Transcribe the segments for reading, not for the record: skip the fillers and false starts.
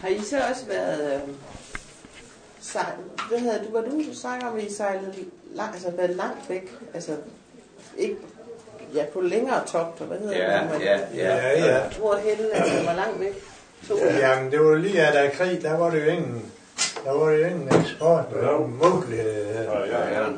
Har I så også været hvad hedder du? Var du så snakker om, at I sejlede altså været langt væk? Altså ikke på længere togter, hvad hedder det? Ja. Hvor henne, altså var langt væk? Jamen det var lige at der er krig, der var det jo ingen eksport, der var mulighed. Ja.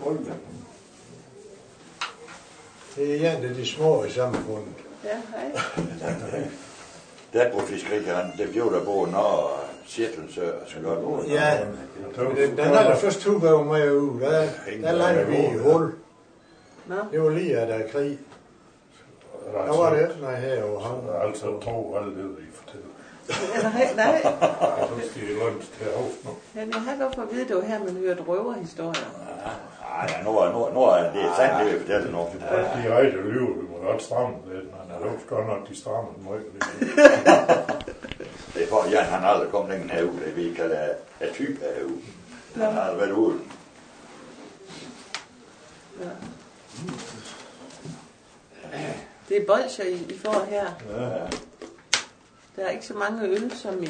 Det er en af de små i samfundet. Ja, hej. Der på fiskerierne, det blev der både når Sjætlensø og så godt. Ja, den aller første tur var med ud, der landede vi i hul. Det var lige at der er krig. Der var det ikke noget her over ham. Altså tro alt det, I fortæller. Nej. Jeg synes, de er langt til hoften nu. Ja, jeg har godt for at vide, det var her, man hørte røverhistorier. Ja, nu er det sandt, det vil fortælle nu. De rejser livet, vi må godt stramme lidt, men jeg lovs godt nok, de strammer den meget lidt. Det er for, Jan han aldrig kommet længere herud, det vi kalder af type herud. Han har aldrig været ude. Ja. Det er bolsjer, I får her. Ja. Der er ikke så mange øl, som I...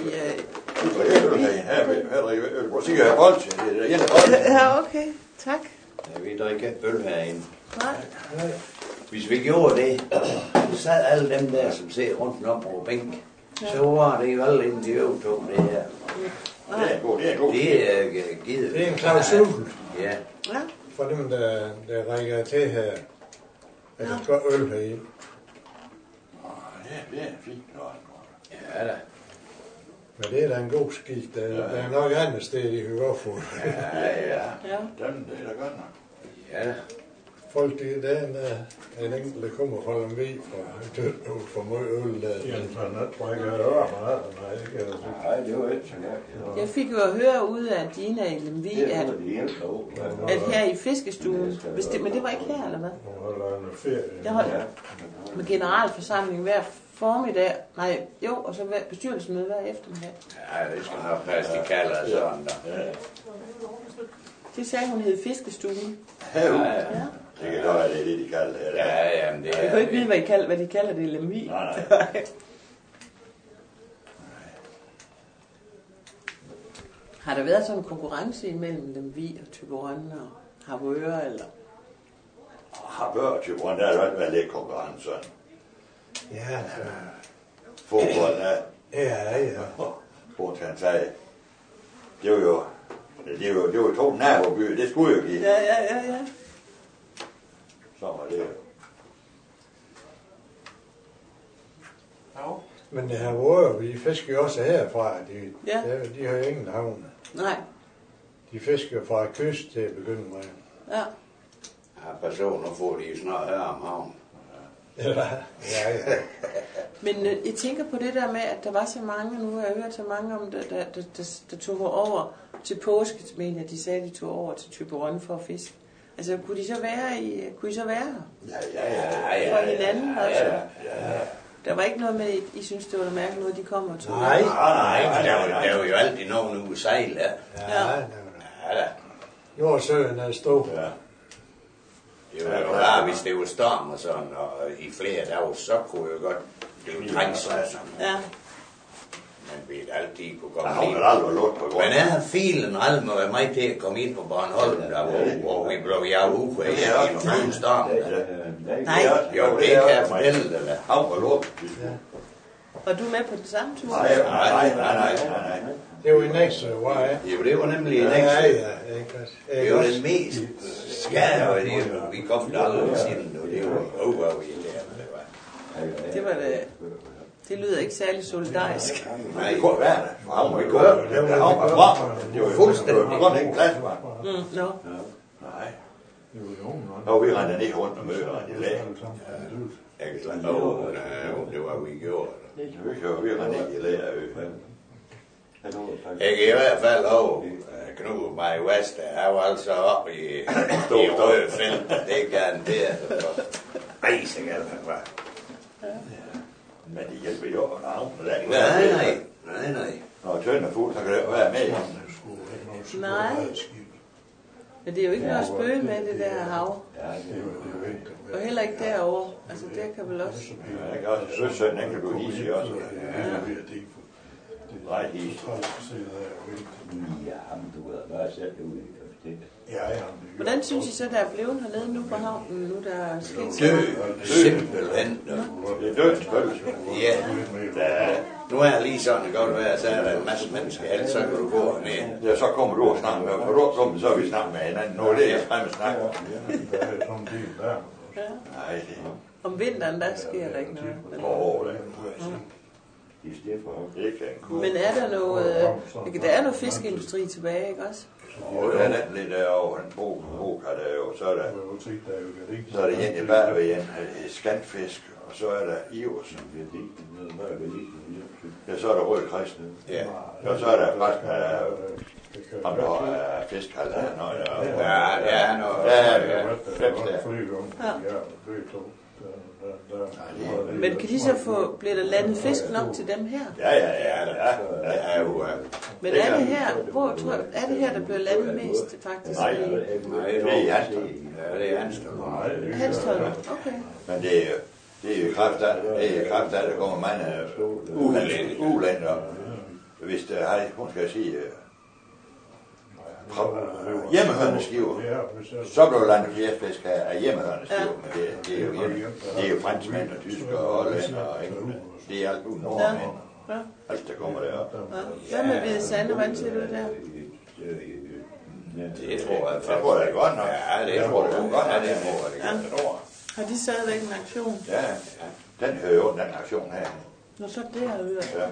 Ja, okay. Tak. Ja, vi drikker ikke øl herinde. Nej. Hvis vi gjorde det, så sad alle dem der, som ser rundt om på bænk, så var det jo alle inden de øvtog det her. Det er god, det er god. Det er givet. Det er en klausul. Ja. For dem, der rækker til her. Eller gør øl herinde. Det er fint. Ja da. Men det er da en god skik. Der er nok andet sted, de kan godt få. Ja. Dem, det er da godt nok. Ja. Folk, det er en enkelt, der kommer fra Lemvig for meget øl. Jamen, så tror jeg ikke, at høre meget. Nej, det var ikke så godt. Jeg fik jo at høre ud af Dina i Lemvig, at her i fiskestuen, men det var ikke her, eller hvad? Jeg holdt med generalforsamling hver formiddag, og så bestyrelsesmøde hver eftermiddag. Ja, det skal nok passe, de kalder det sådan der. Det sagde hun hed fiskestuen. Ja. Det kan godt være, det er det, de kalder det. Ja, men det er... Jeg kan ikke vide, hvad de kalder det i Lemvig. Nej. Har der været sådan en konkurrence imellem Lemvig og Thyborøn og Harboøre, eller? Harboøre og Thyborøn, der har der været lidt konkurrence. Ja. Fodbold, Ja. Bortans sagde, det var jo to nabobyer, det skulle jo give. Ja. Så var det jo. Men det her Harboøre, vi fisker jo også herfra. De har jo ingen havne. Nej. De fisker fra kyst til at begynde med. Ja. Ja, personer får de jo snart høre om havn. Ja. Men jeg tænker på det der med, at der var så mange, nu har jeg hørt så mange om, der tog over til påske, mener de sagde, de tog over til Thyborøn for at fiske. Altså, kunne I så være her? Ja. For hinanden også? Ja. Der var ikke noget med, I synes, det var mærkeligt noget, de kommer og tog? Nej, der var jo altid nogen ude sejl, ja. Ja. Nordsøen er stor. Ja. Det var jo bare, hvis det var storm og sådan, og i flere dage, så kunne jo godt blive trængsomt. Ja. Man ved altid kunne komme ind. Men jeg har filen aldrig må være mig til at komme ind på Bornholm, hvor vi blev jaget af i en fuld storm. Nej. Jo, det kan jeg fortælle dig. Han var lukket. Var du med på den samme tur? Nej. Det var i Næksø, var jeg? Jo, det var nemlig i Næksø. Ja. Det var den mest skade, vi kom der aldrig siden, og det var det var det. Det lyder ikke særlig solidarisk. Nej, det kunne være det. Han må ikke gøre det. Det var fuldstændig. Det var ikke plads, var det? No. Nej. Og vi rendte ned rundt og mødte i lag. Jeg kan slet det var vi gjorde. Vi rendte ned i lag. Jeg kan i hvert fald lov Knud mig West, jeg var altså oppe i røde felt, det garanteret. Ej, så galt han var. Men det hjælper jo at havne. Nej. Når tønden er fuld, så kan det jo være med. Nej. Men det er jo ikke noget at spøge med det der hav. Og heller ikke derovre. Altså, det kan vel også... Ja, jeg kan også søsøn, den kan du hisse også. Nej, helt. Ja, men du ved, hvad er selv ude i det? Ja. Hvordan synes I så, der er blevet hernede nu på havnen, nu der er sket Død, simpelthen. Det er dødens følelse. Ja, nu er jeg lige sådan, det godt være, så er der en masse mennesker, ellers så kan du gå herned. Ja, så kommer du og snakker med, og du kommer, så er vi snakker med hinanden. Nu er det, jeg fremme snakker. Nej, det om vinteren, der sker der ikke noget. Men er der noget, der er noget fiskeindustri tilbage, ikke også? Og der er den lidt derovre, en bog der jo, så er der egentlig bare ved en skandfisk, og så er der Iversen. Ja, så er der Røde Kristne. Ja. Og så er der resten af, om der er fiskehal der, når der er. Ja, men kan de så få, bliver der landet fisk nok til dem her? Ja, der er jo. Men er det her, hvor tror jeg, er det her, der bliver landet mest faktisk? Nej, det er i Hanstholm. Ja, det er Hanstholm. Hanstholm, okay. Men det er jo kraft af, der kommer mange ulænder. Hvis der har, hun skal sige, hjemmehørneskiver, så blev landet flere fisk af hjemmehørneskiver, men det er jo franskmænd og tyskere og hollænder og englænder. Det er alt uden nordmænd. Alt der kommer deroppe. Hvad med Hvide Sande, hvordan ser du der? Det tror jeg. Jeg tror, det er godt nok. Ja, det tror jeg godt. Ja, det tror jeg. Har de stadigvæk en aktion? Ja, den hører jo den aktion her. Nå, så det har øvet. Ja.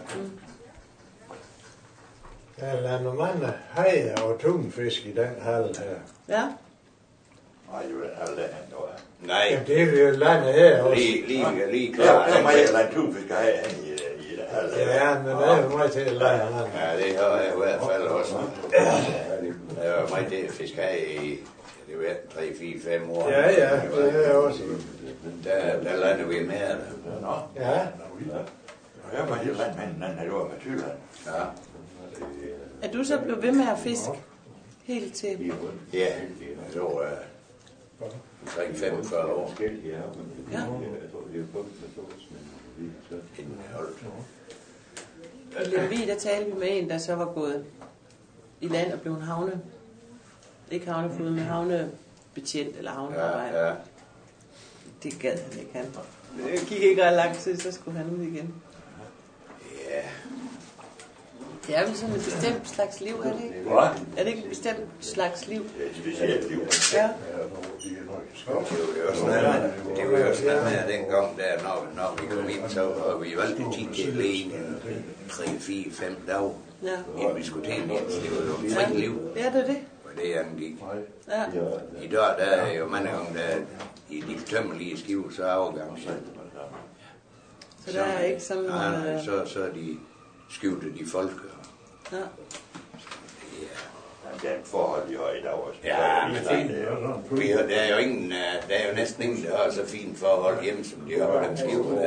Der er nogle mange hajer og tungefisk i den hal her. Ja. Nej, det er jo den halv der han dog er. Nej. Jamen, det er jo landet her også. Lige klar. Ja, så må jeg lade en tungefisk have i den halv der. Ja, men det er jo meget til at lade han. Ja, det har jeg i hvert fald også. Jeg var meget til at fiske af i, det var 3, 4, 5 år. Ja, det er jeg også. Der lander vi med det. Nå. Ja. Jeg var helt land med hinanden, det var med Tyland. Ja. Er du så blevet ved med at fiske helt til? Ja, det var omkring 45 år. Ja. I Lemvig, der talte vi med en, der så var gået i land og blev en havne. Ikke havnefod, men havnebetjent eller havnearbejder. Ja. Det gad han ikke, han. Det gik ikke ret lang tid, så skulle han ud igen. Ja. Det er vel sådan et bestemt slags liv, er det ikke? Hvad? Er det ikke et bestemt slags liv? Det er et specielt liv. Ja. Det var jo sådan med dengang, der, når vi kom ind, så var vi jo altid tit til alene 3, 4, 5 dage, inden vi skulle til en hjem. Det var jo et frit liv. Ja, det er det. Og det angik. Ja. I dag, der er jo mange gange, der i de tømmerlige skive, så er afgang. Så der er ikke sådan noget... Så er de skiftet de folk. Ja. Det er et forhold, de har i dag også. Ja, men der er jo næsten ingen, der har så fint forhold hjemme, som de har på den skive.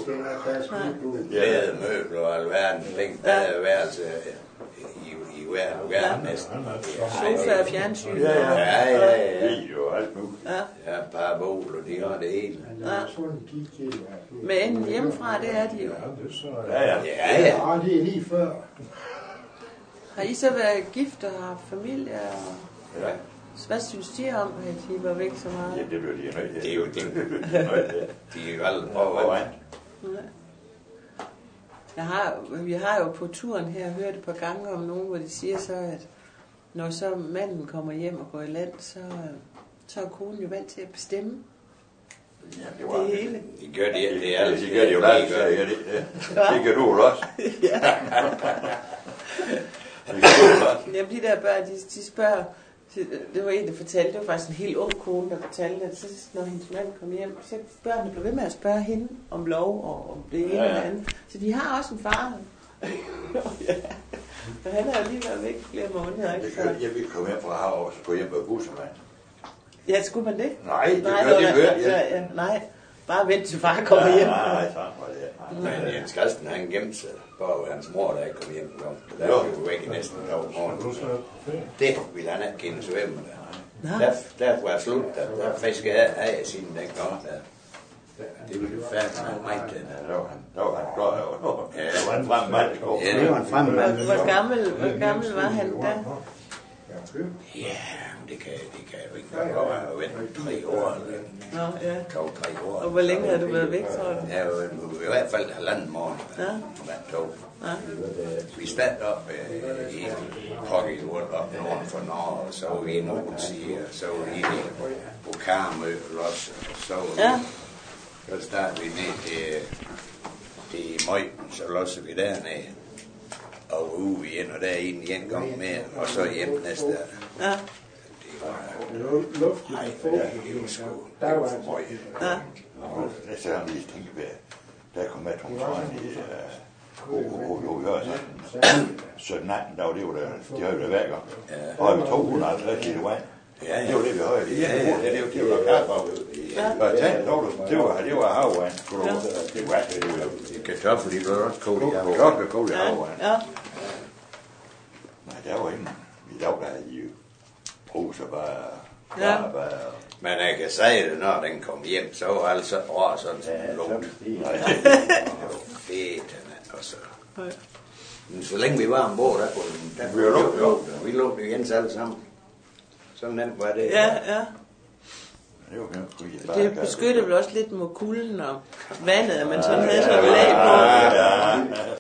Lade møbler og alverden, værelse i hver lugar næsten. Sofa og fjernsyn. Ja. Video og alt muligt. Ja, bare bål, og de har det hele. Ja. Men hjemmefra, det er de jo. Ja. Det er lige før. Har I så været gift og haft familie? Og... Ja. Hvad synes de om, at I var væk så meget? Ja, det blev de nødt til. Det er jo det. De er jo aldrig foran. Vi har jo på turen her hørt et par gange om nogen, hvor de siger så, at når så manden kommer hjem og går i land, så er konen jo vant til at bestemme. Ja, det hele. De gør det altid. De gør det jo altid. Det gør du jo også. Ja. Jamen de der børn, de spørger, det var en, der fortalte, det var faktisk en helt ung kone, der fortalte, at så, når hendes mand kom hjem, så børnene blev ved med at spørge hende om lov og om det ene eller andet. Så de har også en far. Ja. Så han har jo lige været væk flere måneder. Ikke? Jeg ville komme hjem fra havet og så gå hjem på bussemand. Ja, skulle man det? Nej, det gør ja. Nej, bare vent til far kommer hjem. Nej, sådan var det. Men Jens Christen, han gemte sig bare hans mor, der ikke kom hjem. Der var jo væk i næsten et år morgen. Det ville han ikke kende svømme der. Der var slut, der fiskede af siden den gang. Det ville jo færdigt med mig til. Der var han glad over. Ja, det var en frem mand. Ja, det var en frem mand. Hvor gammel var han da? Ja, det kan jo ikke være. Jeg har været 3 år. Nå, ja. 2-3 år. Og hvor længe har du været væk, tror du? Ja, i hvert fald 1,5 måned. Ja. Ja. Vi startede op i Hockeywood op nord for Norge, og så var vi i Nordside, og så var vi på Karmø også, og så så startede vi ned til Møjten, så låste vi dernede, og var ude igen, og der en gang mere, og så hjem næste dag. Ja. Det var sgu, det var for møg. Ja. Så har vi lige tænkt ved, der kom med Tromsøen i sådan 18 dage, det var der, de havde jo der hver gang. Og havde vi 250 liter vand. Det var det, vi havde. Det var kaffe. Og tænkte, det var havvand. Det var alt det. Kartoffel, de blev også kogt i havvand. Kartoffel kogt i havvand. Ja. Nej, der var ingen. I dag, der havde de jo poser bare. Ja. Men jeg kan sige det, når den kom hjem, så var alt så råd sådan lugt. Det var fedt, og så. Men så længe vi var ombord, der kunne vi lukkede igen alle sammen. Så nemt var det. Ja, ja. Det Det beskyttede vel også lidt mod kulden og vandet, at man sådan havde sådan et lag på.